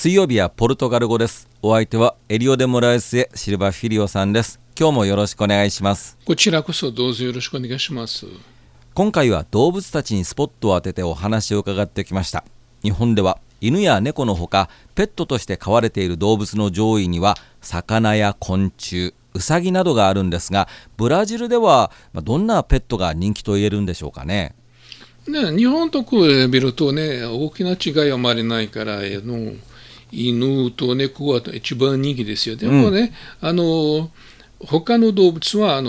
水曜日はポルトガル語です。お相手はエリオ・デ・モラエスエ・シルバ・フィリオさんです。今日もよろしくお願いします。 こちらこそどうぞよろしくお願いします。 今回は動物たちにスポットを当ててお話を伺ってきました。日本では犬や猫のほかペットとして飼われている動物の上位には魚や昆虫、ウサギなどがあるんですが、ブラジルではどんなペットが人気と言えるんでしょうかね。 日本と比べるとね、大きな違いはあまりないから犬と猫は一番人気ですよ。でもね、他の動物は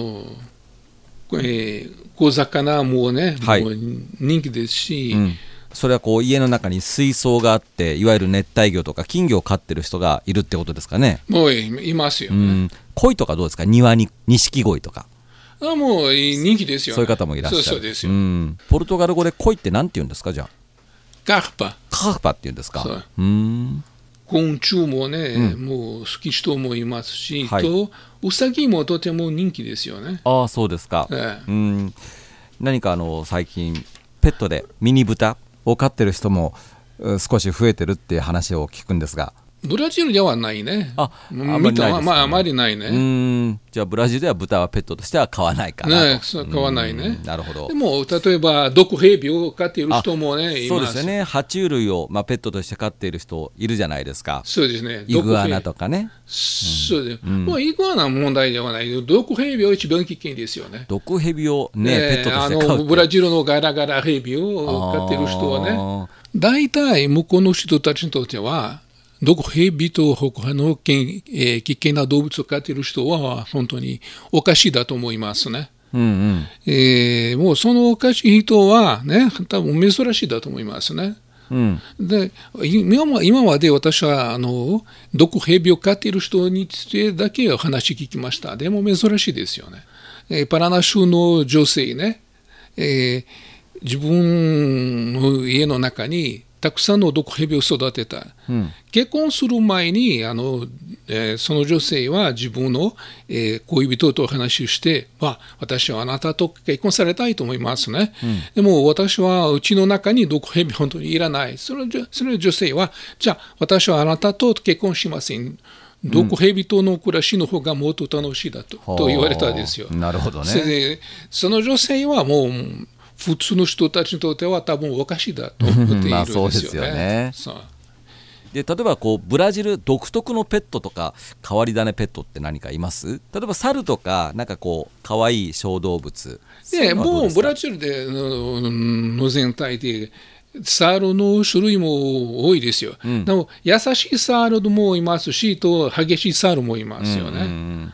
小魚もね、 はい、 もう人気ですし、 それはこう家の中に水槽があって、いわゆる熱帯魚とか金魚を飼ってる人がいるってことですかね。 もういますよね。 鯉とかどうですか。庭に錦鯉とか。 もう人気ですよね。 そういう方もいらっしゃる。 そうですよ。 ポルトガル語で鯉って何て言うんですか。じゃあカーパ。 カーパって言うんですか。 昆虫もね、もう好き人もいますし、 はい、 とウサギもとても人気ですよね。 ああ、そうですか。何か最近ペットでミニ豚を飼ってる人も少し増えてるっていう話を聞くんですが。 ブラジルではないね。 あまりないですかね。 あまりないね。 じゃあブラジルでは豚はペットとしては飼わないかなと。 飼わないね。 なるほど。 でも例えば毒蛇を飼っている人もね、います。 そうですよね。爬虫類を、ペットとして飼っている人いるじゃないですか。 そうですね。 イグアナとかね。 そうです。イグアナは問題ではないけど、毒蛇は一番危険ですよね。 毒蛇をね、ペットとして飼う。 ブラジルのガラガラ蛇を飼っている人はね、大体向こうの人たちにとっては毒蛇と他の危険な動物を飼っている人は本当におかしいだと思いますね。もうそのおかしい人はね、多分珍しいだと思いますね。で今まで私は毒蛇を飼っている人についてだけ話聞きました。でも珍しいですよね。パラナ州の女性ね、自分の家の中にたくさんの毒蛇を育てた。結婚する前にその女性は自分の、恋人と話をして、私はあなたと結婚されたいと思いますね。でも私はうちの中に毒蛇本当にいらない。その女性はじゃあ私はあなたと結婚しません。毒蛇との暮らしの方がもっと楽しいだと言われたんですよ。 なるほどね。 その女性はもう普通の人たちにとっては多分おかしいだと思っているんですよね。 そうですよね。で例えばブラジル独特のペットとか変わり種ペットって何かいます？例えば猿とかなんか可愛い小動物。 もうブラジルでの全体で猿の種類も多いですよ。でも優しい猿もいますしと激しい猿もいますよね。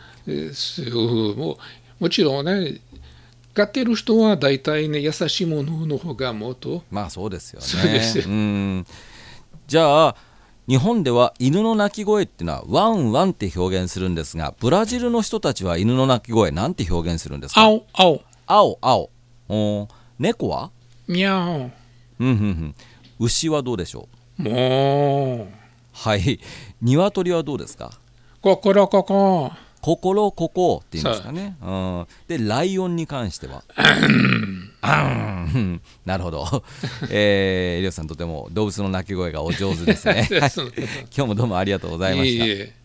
もちろんね、飼ってる人は大体ね、優しいものの方がもっと。 そうですよね。 そうですよ。 じゃあ日本では犬の鳴き声っていうのはワンワンって表現するんですが、ブラジルの人たちは犬の鳴き声なんて表現するんですか？ 青青青青。猫はミャオ。 牛はどうでしょう？もうはい。鶏はどうですか？ ココロココ。 ココロココって言うんですかね。でライオンに関してはなるほど。エリオさんとても動物の鳴き声がお上手ですね。今日もどうもありがとうございました。